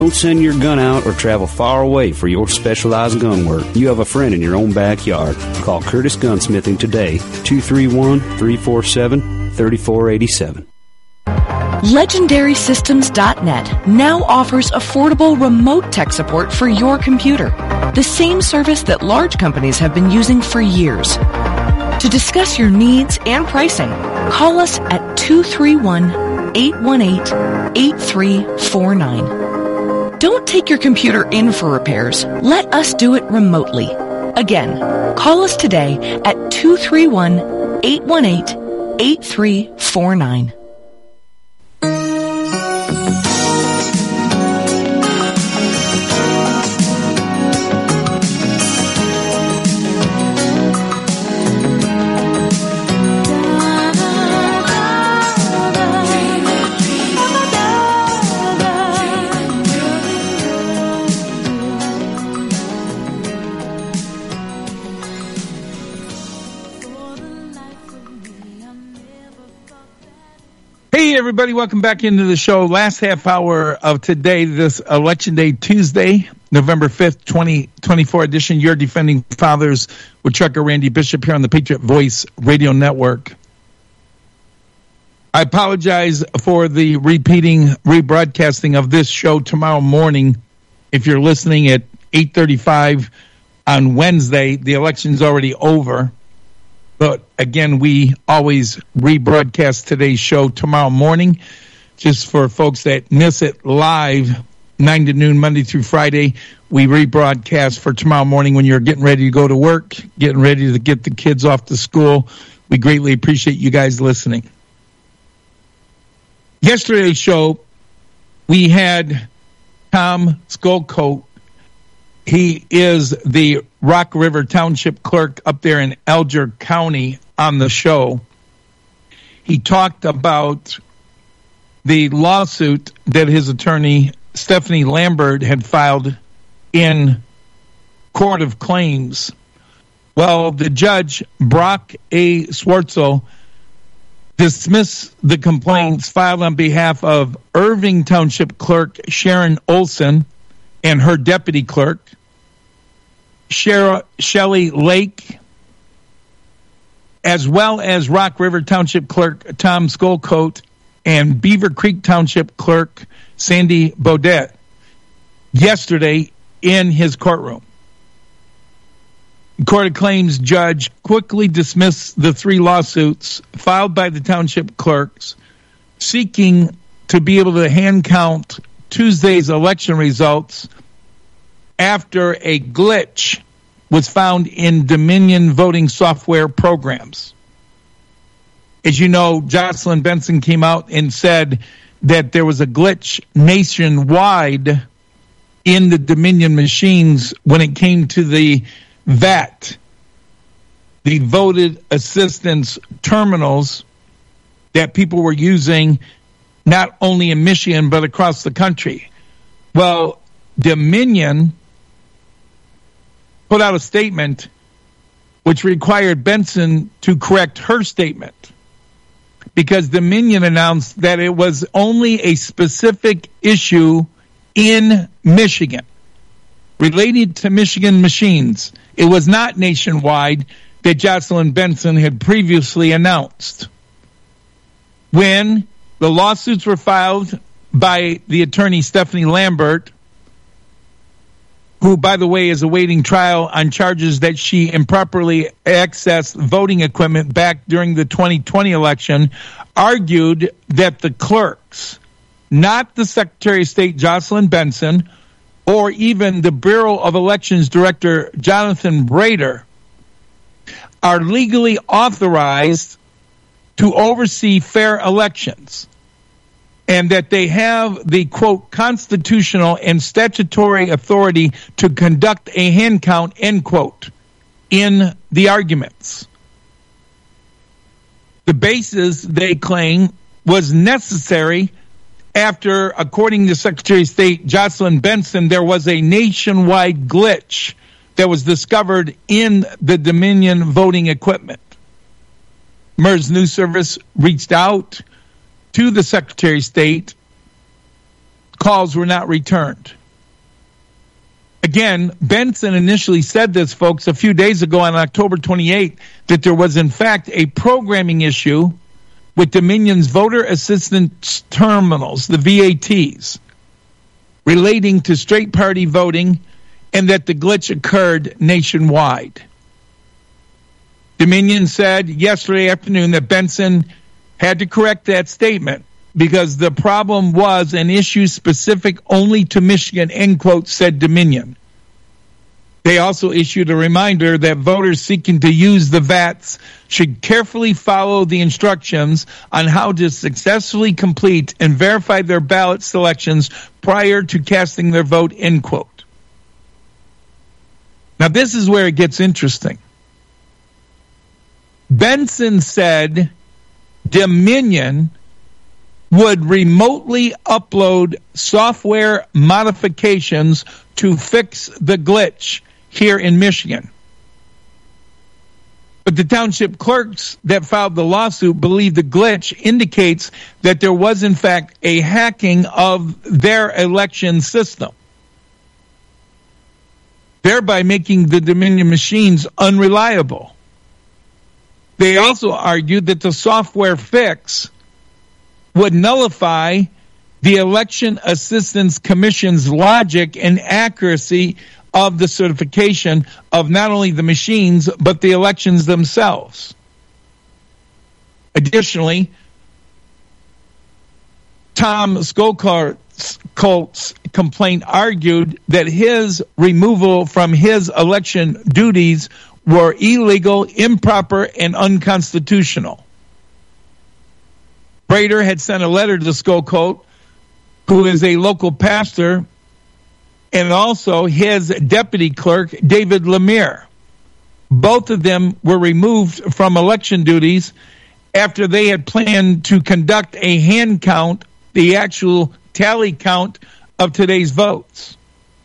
Don't send your gun out or travel far away for your specialized gun work. You have a friend in your own backyard. Call Curtis Gunsmithing today, 231-347-3487. LegendarySystems.net now offers affordable remote tech support for your computer, the same service that large companies have been using for years. To discuss your needs and pricing, call us at 231-818-8349. Don't take your computer in for repairs. Let us do it remotely. Again, call us today at 231-818-8349. Hey, everybody, welcome back into the show. Last half hour of today, this Election Day Tuesday, November 5th, 2024 edition. Your Defending Fathers with Trucker Randy Bishop here on the Patriot Voice Radio Network. I apologize for the rebroadcasting of this show tomorrow morning. If you're listening at 8:35 on Wednesday, the election's already over. But again, we always rebroadcast today's show tomorrow morning, just for folks that miss it live, 9 to noon, Monday through Friday. We rebroadcast for tomorrow morning when you're getting ready to go to work, getting ready to get the kids off to school. We greatly appreciate you guys listening. Yesterday's show, we had Tom Skullcoat. He is the Rock River Township clerk up there in Alger County on the show. He talked about the lawsuit that his attorney, Stephanie Lambert, had filed in Court of Claims. Well, the judge, Brock A. Swartzel, dismissed the complaints filed on behalf of Irving Township clerk Sharon Olson and her deputy clerk, Shelley Lake, as well as Rock River Township clerk Tom Skullcoat and Beaver Creek Township clerk Sandy Baudet, yesterday in his courtroom. Court of Claims judge quickly dismissed the three lawsuits filed by the township clerks seeking to be able to hand count Tuesday's election results after a glitch was found in Dominion voting software programs. As you know, Jocelyn Benson came out and said that there was a glitch nationwide in the Dominion machines when it came to the VAT, the voted assistance terminals that people were using not only in Michigan but across the country. Well, Dominion put out a statement which required Benson to correct her statement because Dominion announced that it was only a specific issue in Michigan related to Michigan machines. It was not nationwide that Jocelyn Benson had previously announced. When the lawsuits were filed by the attorney Stephanie Lambert, who, by the way, is awaiting trial on charges that she improperly accessed voting equipment back during the 2020 election, argued that the clerks, not the Secretary of State Jocelyn Benson, or even the Bureau of Elections Director Jonathan Brader, are legally authorized to oversee fair elections, and that they have the, quote, constitutional and statutory authority to conduct a hand count, end quote, in the arguments. The basis, they claim, was necessary after, according to Secretary of State Jocelyn Benson, there was a nationwide glitch that was discovered in the Dominion voting equipment. MERS News Service reached out to the Secretary of State, calls were not returned. Again, Benson initially said this, folks, a few days ago on October 28th, that there was, in fact, a programming issue with Dominion's voter assistance terminals, the VATs, relating to straight party voting, and that the glitch occurred nationwide. Dominion said yesterday afternoon that Benson had to correct that statement because the problem was an issue specific only to Michigan, end quote, said Dominion. They also issued a reminder that voters seeking to use the VATs should carefully follow the instructions on how to successfully complete and verify their ballot selections prior to casting their vote, end quote. Now, this is where it gets interesting. Benson said Dominion would remotely upload software modifications to fix the glitch here in Michigan. But the township clerks that filed the lawsuit believe the glitch indicates that there was, in fact, a hacking of their election system, thereby making the Dominion machines unreliable. They also argued that the software fix would nullify the Election Assistance Commission's logic and accuracy of the certification of not only the machines, but the elections themselves. Additionally, Tom Skolkart's complaint argued that his removal from his election duties were illegal, improper, and unconstitutional. Brader had sent a letter to Skolkart, who is a local pastor, and also his deputy clerk, David Lemire. Both of them were removed from election duties after they had planned to conduct a hand count, the actual tally count of today's votes.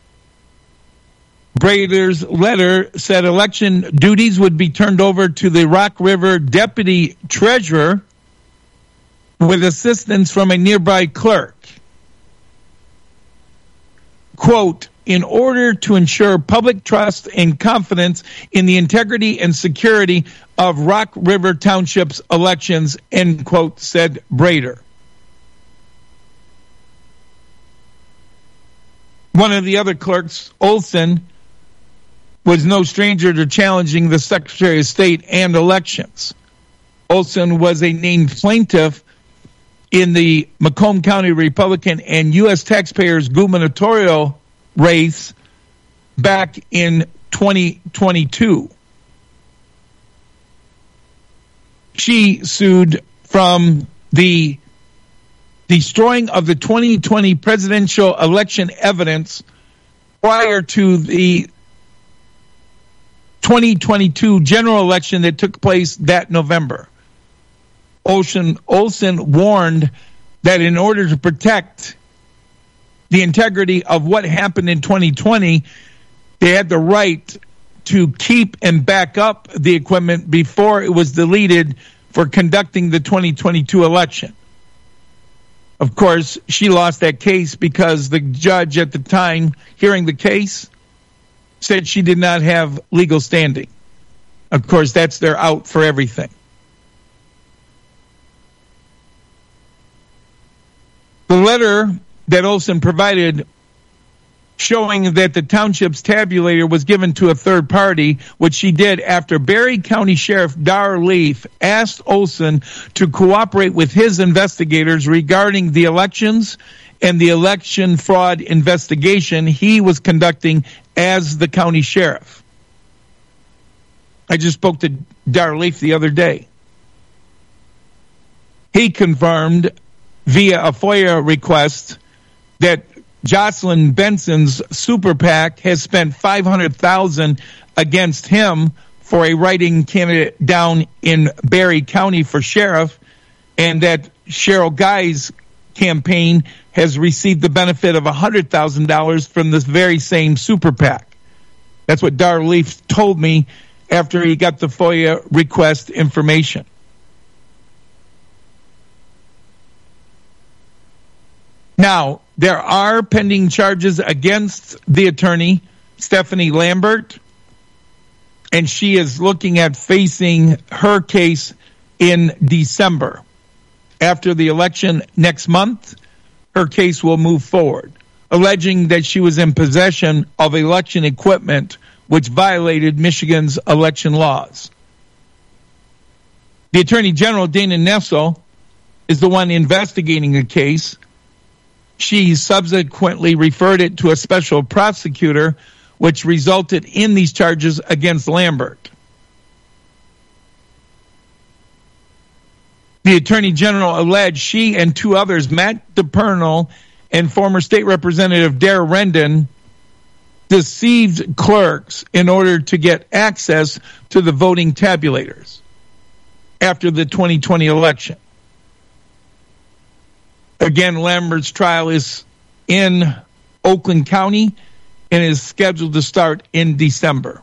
Brader's letter said election duties would be turned over to the Rock River deputy treasurer with assistance from a nearby clerk. Quote, in order to ensure public trust and confidence in the integrity and security of Rock River Township's elections, end quote, said Brader. One of the other clerks, Olson, was no stranger to challenging the Secretary of State and elections. Olson was a named plaintiff in the Macomb County Republican and U.S. taxpayers gubernatorial race back in 2022. She sued from the destroying of the 2020 presidential election evidence prior to the 2022 general election that took place that November. Olson warned that in order to protect the integrity of what happened in 2020, they had the right to keep and back up the equipment before it was deleted for conducting the 2022 election. Of course, she lost that case because the judge at the time hearing the case said she did not have legal standing. Of course, that's their out for everything. The letter that Olson provided showing that the township's tabulator was given to a third party, which she did after Barry County Sheriff Dar Leaf asked Olson to cooperate with his investigators regarding the elections and the election fraud investigation he was conducting as the county sheriff. I just spoke to Dar Leaf the other day. He confirmed via a FOIA request that Jocelyn Benson's super PAC has spent $500,000 against him for a write-in candidate down in Barry County for sheriff, and that Cheryl Guy's campaign has received the benefit of $100,000 from this very same super PAC. That's what Dar Leaf told me after he got the FOIA request information. Now, there are pending charges against the attorney, Stephanie Lambert, and she is looking at facing her case in December. After the election next month, her case will move forward, alleging that she was in possession of election equipment which violated Michigan's election laws. The Attorney General, Dana Nessel, is the one investigating the case. She subsequently referred it to a special prosecutor, which resulted in these charges against Lambert. The Attorney General alleged she and two others, Matt DePernell and former State Representative Dara Rendon, deceived clerks in order to get access to the voting tabulators after the 2020 election. Again, Lambert's trial is in Oakland County and is scheduled to start in December.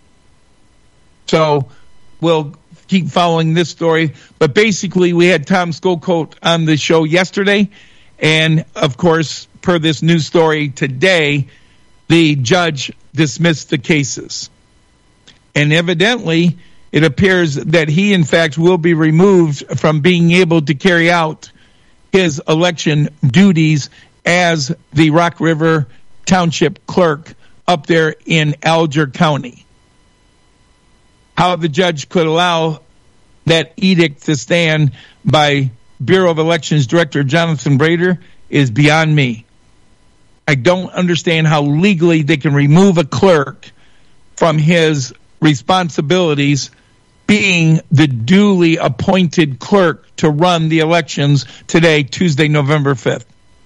So we'll keep following this story. But basically, we had Tom Skokot on the show yesterday. And, of course, per this news story today, the judge dismissed the cases. And evidently, it appears that he, in fact, will be removed from being able to carry out his election duties as the Rock River Township clerk up there in Alger County. How the judge could allow that edict to stand by Bureau of Elections Director Jonathan Brader is beyond me. I don't understand how legally they can remove a clerk from his responsibilities being the duly appointed clerk to run the elections today, Tuesday, November 5th.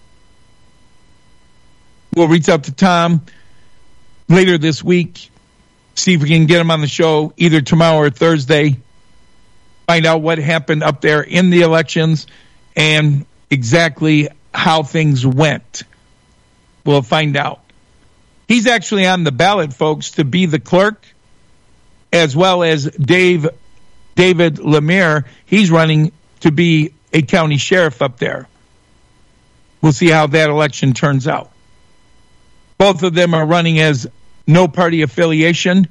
We'll reach out to Tom later this week, see if we can get him on the show either tomorrow or Thursday, find out what happened up there in the elections and exactly how things went. We'll find out. He's actually on the ballot, folks, to be the clerk, as well as David Lemire. He's running to be a county sheriff up there. We'll see how that election turns out. Both of them are running as no party affiliation.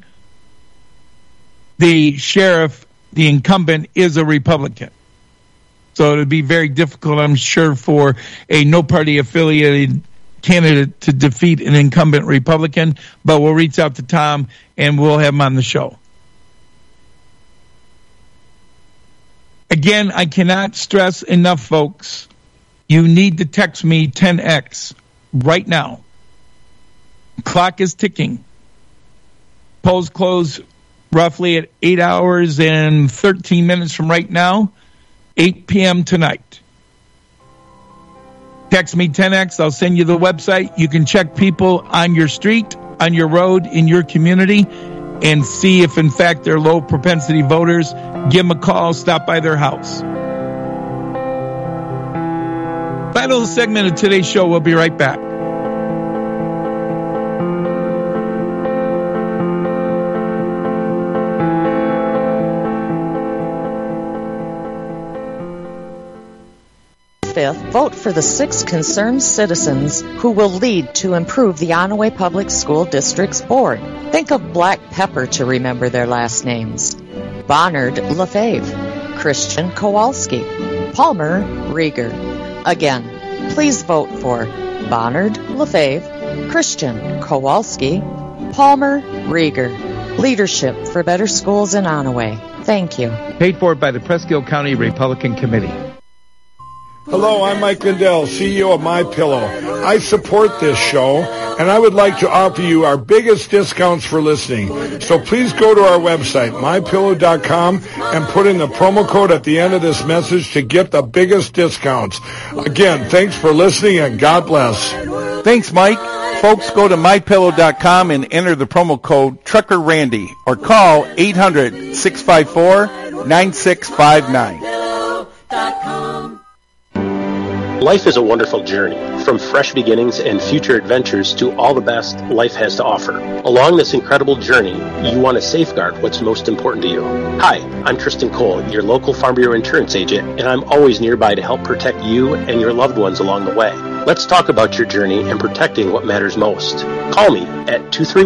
The sheriff, the incumbent, is a Republican. So it would be very difficult, I'm sure, for a no party affiliated candidate to defeat an incumbent Republican. But we'll reach out to Tom and we'll have him on the show. Again, I cannot stress enough, folks, you need to text me 10X right now. Clock is ticking. Polls close roughly at 8 hours and 13 minutes from right now, 8 p.m. tonight. Text me 10X. I'll send you the website. You can check people on your street, on your road, in your community, and see if, in fact, they're low propensity voters. Give them a call. Stop by their house. Final segment of today's show. We'll be right back. Vote for the 6 concerned citizens who will lead to improve the Onaway Public School District's board. Think of black pepper to remember their last names. Bonnard Lefebvre, Christian Kowalski, Palmer Rieger. Again, please vote for Bonnard Lefebvre, Christian Kowalski, Palmer Rieger. Leadership for better schools in Onaway. Thank you. Paid for by the Presque Isle County Republican Committee. Hello, I'm Mike Lindell, CEO of MyPillow. I support this show, and I would like to offer you our biggest discounts for listening. So please go to our website, MyPillow.com, and put in the promo code at the end of this message to get the biggest discounts. Again, thanks for listening, and God bless. Thanks, Mike. Folks, go to MyPillow.com and enter the promo code TruckerRandy or call 800-654-9659. Life is a wonderful journey, from fresh beginnings and future adventures to all the best life has to offer. Along this incredible journey, you want to safeguard what's most important to you. Hi, I'm Tristan Cole, your local Farm Bureau insurance agent, and I'm always nearby to help protect you and your loved ones along the way. Let's talk about your journey and protecting what matters most. Call me at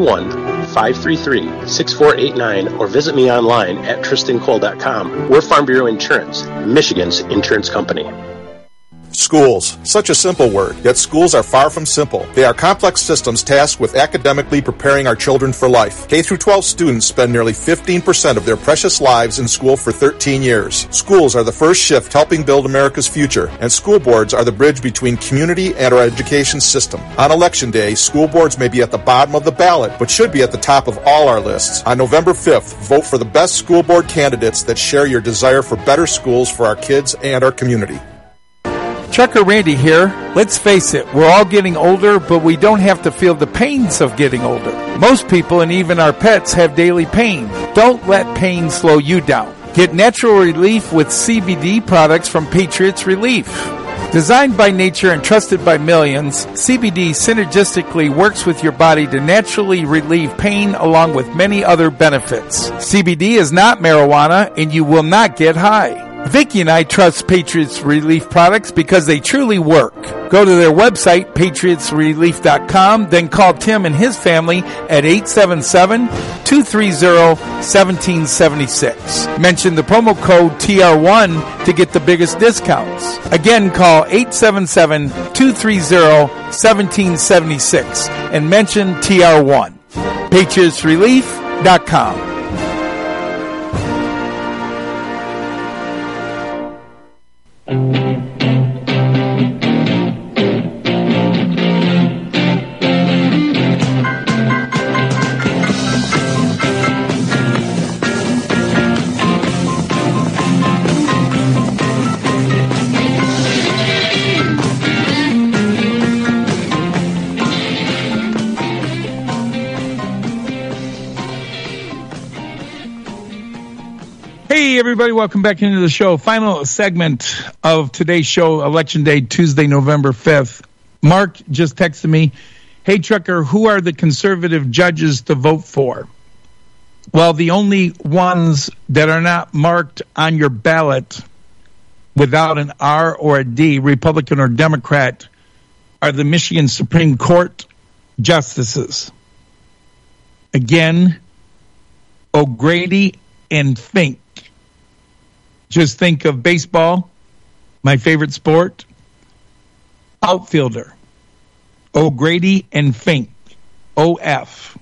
231-533-6489 or visit me online at tristancole.com. We're Farm Bureau Insurance, Michigan's insurance company. Schools. Such a simple word, yet schools are far from simple. They are complex systems tasked with academically preparing our children for life. K-12 students spend nearly 15% of their precious lives in school for 13 years. Schools are the first shift helping build America's future, and school boards are the bridge between community and our education system. On Election Day, school boards may be at the bottom of the ballot, but should be at the top of all our lists. On November 5th, vote for the best school board candidates that share your desire for better schools for our kids and our community. Trucker Randy here. Let's face it, we're all getting older, but we don't have to feel the pains of getting older. Most people and even our pets have daily pain. Don't let pain slow you down. Get natural relief with CBD products from Patriots Relief. Designed by nature and trusted by millions, CBD synergistically works with your body to naturally relieve pain along with many other benefits. CBD is not marijuana and you will not get high. Vicki and I trust Patriots Relief products because they truly work. Go to their website, patriotsrelief.com, then call Tim and his family at 877-230-1776. Mention the promo code TR1 to get the biggest discounts. Again, call 877-230-1776 and mention TR1. patriotsrelief.com. Hey, everybody, welcome back into the show. Final segment of today's show, Election Day, Tuesday, November 5th. Mark just texted me, hey, Trucker, who are the conservative judges to vote for? Well, the only ones that are not marked on your ballot without an R or a D, Republican or Democrat, are the Michigan Supreme Court justices. Again, O'Grady and Fink. Just think of baseball, my favorite sport. Outfielder, O'Grady and Fink, OF.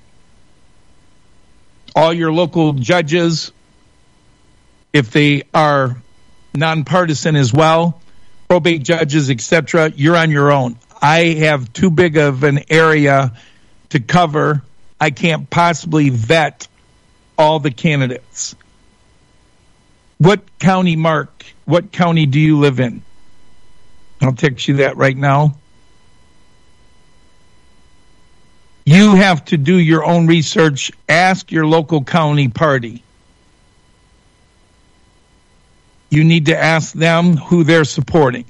All your local judges, if they are nonpartisan as well, probate judges, etc., you're on your own. I have too big of an area to cover. I can't possibly vet all the candidates. What county, Mark? What county do you live in? I'll text you that right now. You have to do your own research. Ask your local county party. You need to ask them who they're supporting.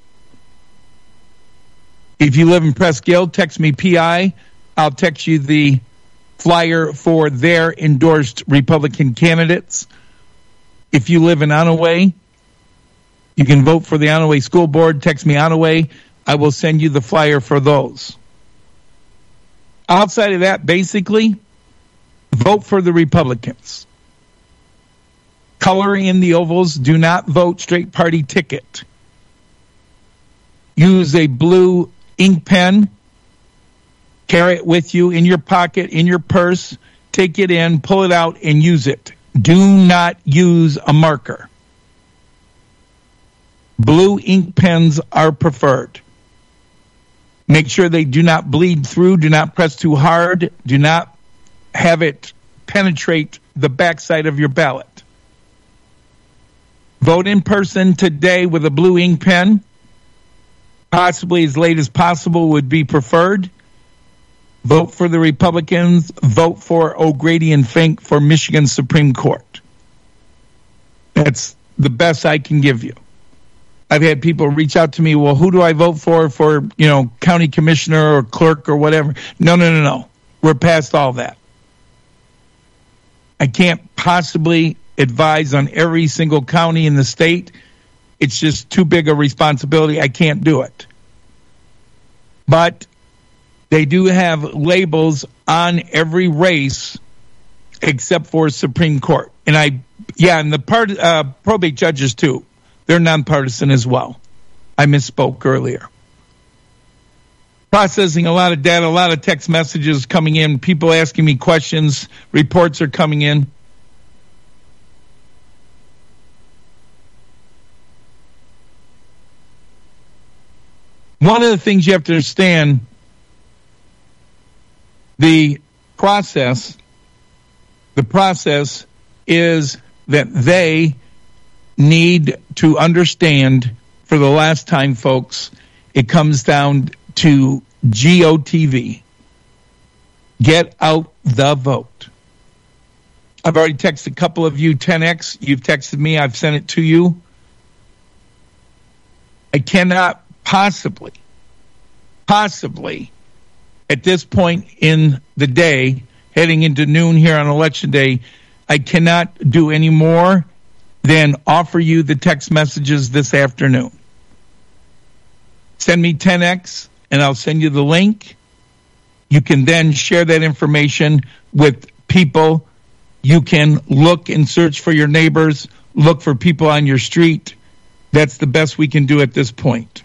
If you live in Presque Isle, text me PI. I'll text you the flyer for their endorsed Republican candidates. If you live in Onaway, you can vote for the Onaway School Board. Text me Onaway. I will send you the flyer for those. Outside of that, basically, vote for the Republicans. Color in the ovals. Do not vote straight party ticket. Use a blue ink pen. Carry it with you in your pocket, in your purse. Take it in, pull it out, and use it. Do not use a marker. Blue ink pens are preferred. Make sure they do not bleed through. Do not press too hard. Do not have it penetrate the backside of your ballot. Vote in person today with a blue ink pen. Possibly as late as possible would be preferred. Vote for the Republicans. Vote for O'Grady and Fink for Michigan Supreme Court. That's the best I can give you. I've had people reach out to me, well, who do I vote for, county commissioner or clerk or whatever? No. We're past all that. I can't possibly advise on every single county in the state. It's just too big a responsibility. I can't do it. But they do have labels on every race except for Supreme Court. And and the probate judges too. They're nonpartisan as well. I misspoke earlier. Processing a lot of data, a lot of text messages coming in, people asking me questions, reports are coming in. One of the things you have to understand, the process is that they need to understand, for the last time, folks, it comes down to GOTV. Get out the vote. I've already texted a couple of you 10X. You've texted me. I've sent it to you. I cannot possibly, at this point in the day, heading into noon here on Election Day, I cannot do any more than offer you the text messages this afternoon. Send me 10X, and I'll send you the link. You can then share that information with people. You can look and search for your neighbors, look for people on your street. That's the best we can do at this point.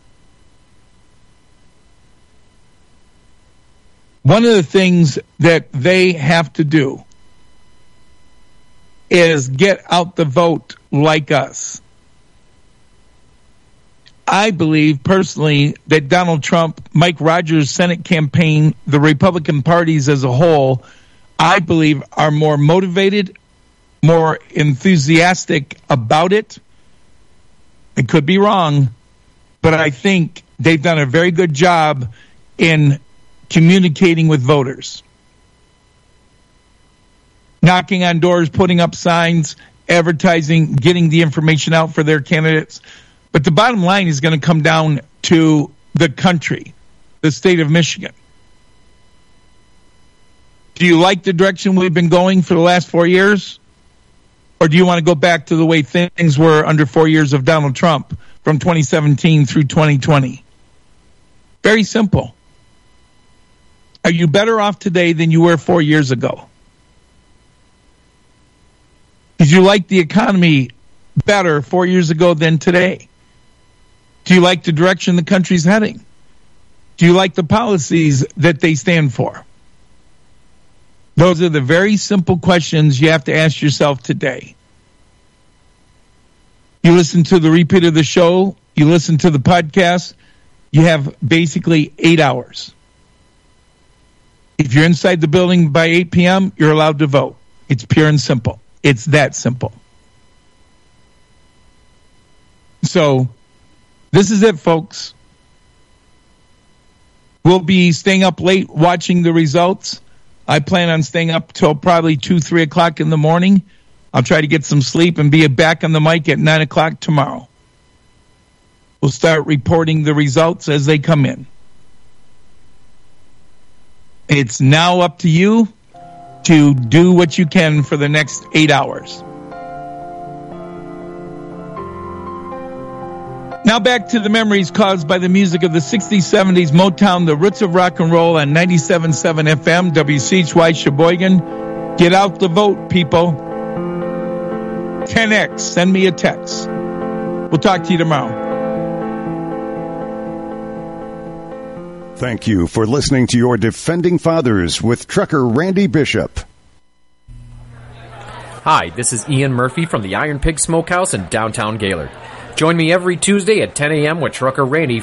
One of the things that they have to do is get out the vote like us. I believe personally that Donald Trump, Mike Rogers' Senate campaign, the Republican parties as a whole, I believe are more motivated, more enthusiastic about it. I could be wrong, but I think they've done a very good job in communicating with voters. Knocking on doors, putting up signs, advertising, getting the information out for their candidates. But the bottom line is going to come down to the country, the state of Michigan. Do you like the direction we've been going for the last 4 years? Or do you want to go back to the way things were under 4 years of Donald Trump from 2017 through 2020? Very simple. Are you better off today than you were 4 years ago? Did you like the economy better 4 years ago than today? Do you like the direction the country's heading? Do you like the policies that they stand for? Those are the very simple questions you have to ask yourself today. You listen to the repeat of the show, you listen to the podcast, you have basically 8 hours. If you're inside the building by 8 p.m., you're allowed to vote. It's pure and simple. It's that simple. So, this is it, folks. We'll be staying up late watching the results. I plan on staying up till probably 2, 3 o'clock in the morning. I'll try to get some sleep and be back on the mic at 9 o'clock tomorrow. We'll start reporting the results as they come in. It's now up to you to do what you can for the next 8 hours. Now back to the memories caused by the music of the 60s, 70s, Motown, the roots of rock and roll on 97.7 FM, WCHY Sheboygan. Get out the vote, people. 10X, send me a text. We'll talk to you tomorrow. Thank you for listening to your Defending Fathers with Trucker Randy Bishop. Hi, this is Ian Murphy from the Iron Pig Smokehouse in downtown Gaylord. Join me every Tuesday at 10 a.m. with Trucker Randy